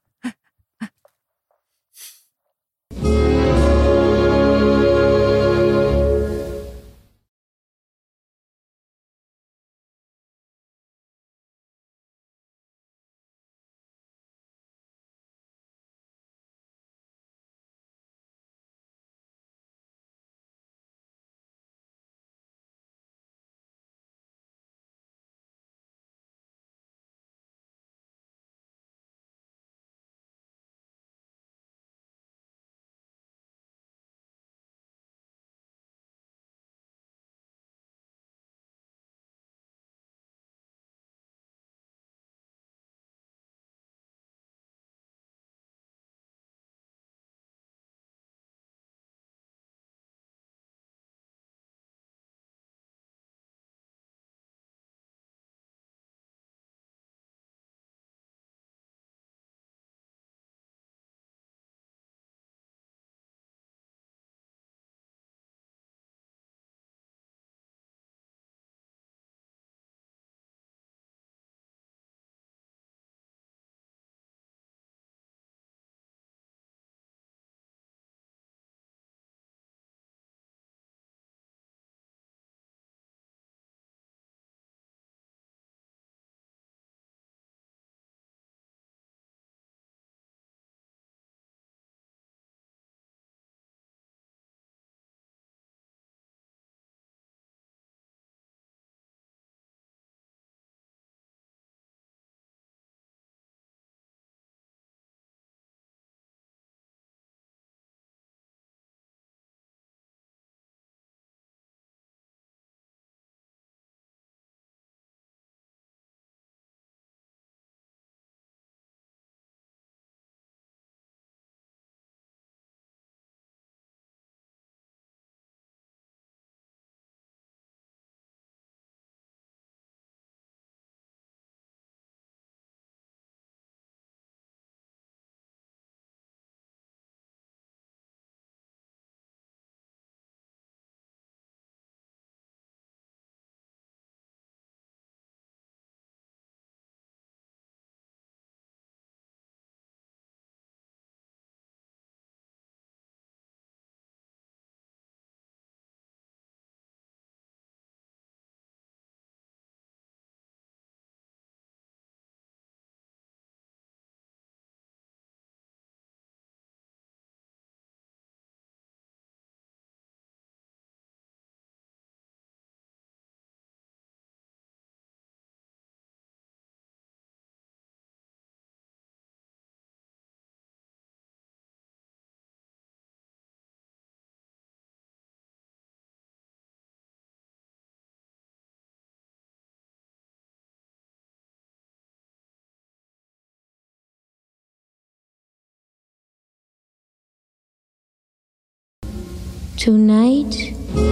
tonight.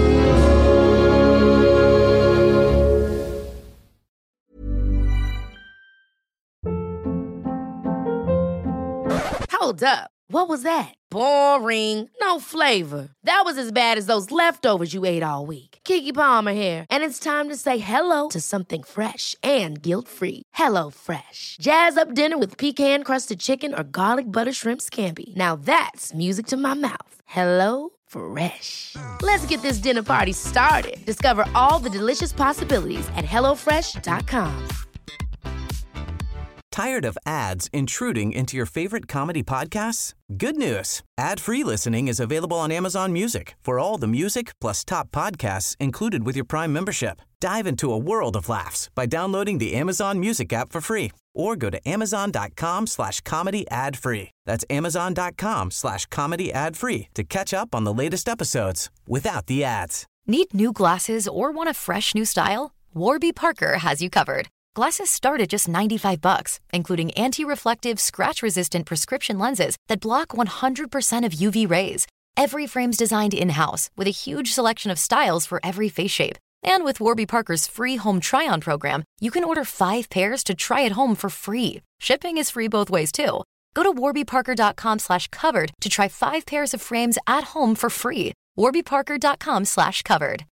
Hold up. What was that? Boring. No flavor. That was as bad as those leftovers you ate all week. Keke Palmer here, and it's time to say hello to something fresh and guilt-free. Hello Fresh. Jazz up dinner with pecan-crusted chicken or garlic butter shrimp scampi. Now that's music to my mouth. Hello Fresh. Let's get this dinner party started. Discover all the delicious possibilities at hello fresh dot com. Tired of ads intruding into your favorite comedy podcasts? Good news. Ad-free listening is available on Amazon Music for all the music plus top podcasts included with your Prime membership. Dive into a world of laughs by downloading the Amazon Music app for free or go to amazon.com slash comedy ad free. That's amazon.com slash comedy ad free to catch up on the latest episodes without the ads. Need new glasses or want a fresh new style? Warby Parker has you covered. Glasses start at just ninety-five bucks, including anti-reflective, scratch-resistant prescription lenses that block one hundred percent of U V rays. Every frame's designed in-house with a huge selection of styles for every face shape. And with Warby Parker's free home try-on program, you can order five pairs to try at home for free. Shipping is free both ways, too. Go to warbyparker.com slash covered to try five pairs of frames at home for free. warbyparker.com slash covered.